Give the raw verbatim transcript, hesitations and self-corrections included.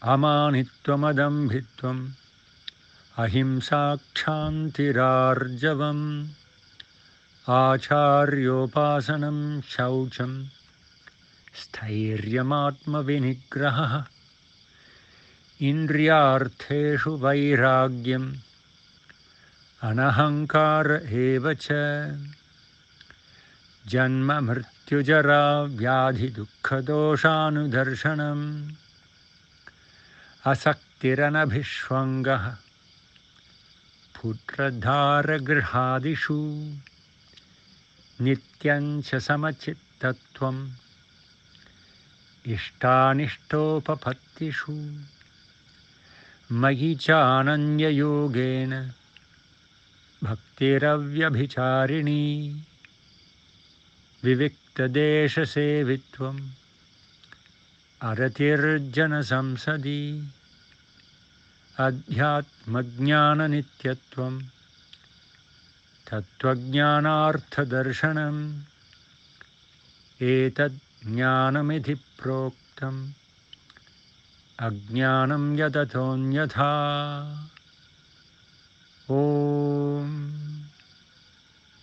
अमानित्वमदम्भित्वम् अहिंसाक्षान्तिरार्जवम् आचार्योपासनं शौचं स्थैर्यमात्मविनिग्रहः इन्द्रियार्थेषु वैराग्यम् अनहङ्कार एव च जन्म मृत्युजरा व्याधिदुःखदोषानुदर्शनम् असक्तिरनभिष्वङ्गः पुत्रधारगृहादिषु नित्यं च समचित्तत्वम् इष्टानिष्टोपपत्तिषु मयि चानन्ययोगेन भक्तिरव्यभिचारिणी विविक्तदेशसेवित्वम् अरतिर्जनसंसदि अध्यात्मज्ञाननित्यत्वम् तत्त्वज्ञानार्थदर्शनम् एतद् ज्ञानमिति प्रोक्तम् अज्ञानं यदतोऽन्यथा। ॐ